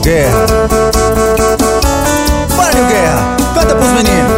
Guerra. Bora, Nil Guerra, canta pros meninos.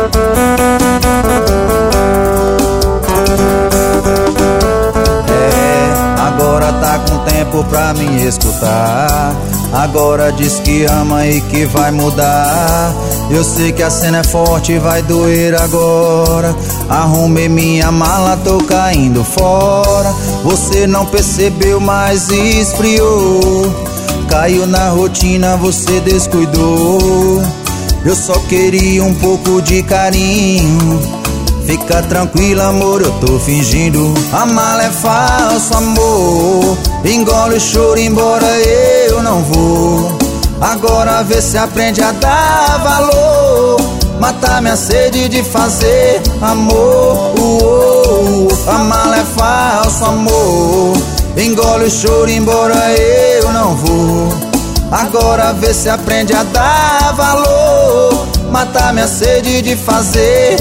Agora tá com tempo pra me escutar. Agora diz que ama e que vai mudar. Eu sei que a cena é forte, vai doer agora. Arrumei minha mala, tô caindo fora. Você não percebeu, mas esfriou. Caiu na rotina, você descuidou. Eu só queria um pouco de carinho. Fica tranquila, amor, eu tô fingindo. A mala é falso, amor. Engole o choro, embora eu não vou. Agora vê se aprende a dar valor. Matar minha sede de fazer amor. A mala é falso, amor. Engole o choro, embora eu não vou. Agora vê se aprende a dar valor. Matar minha sede de fazer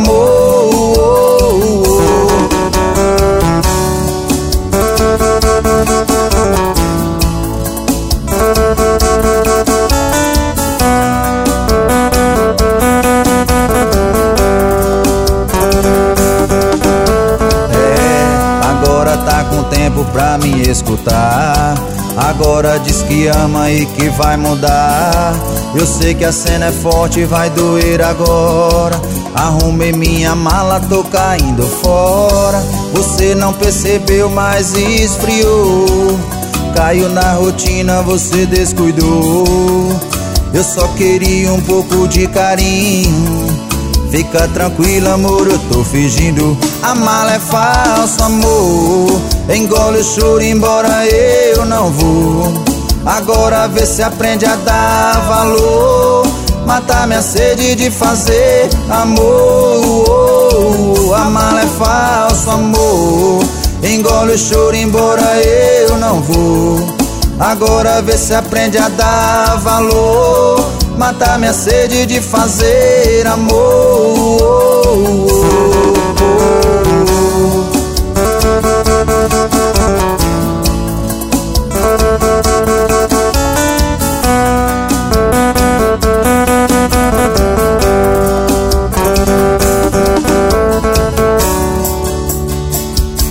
amor. Agora tá com tempo pra me escutar. Agora diz que ama e que vai mudar. Eu sei que a cena é forte, vai doer agora. Arrumei minha mala, tô caindo fora. Você não percebeu, mas esfriou. Caiu na rotina, você descuidou. Eu só queria um pouco de carinho. Fica tranquila, amor, eu tô fingindo. A mala é falso, amor. Engole o choro, embora eu não vou. Agora vê se aprende a dar valor. Matar minha sede de fazer amor. A mala é falso, amor. Engole o choro, embora eu não vou. Agora vê se aprende a dar valor. Matar minha sede de fazer amor.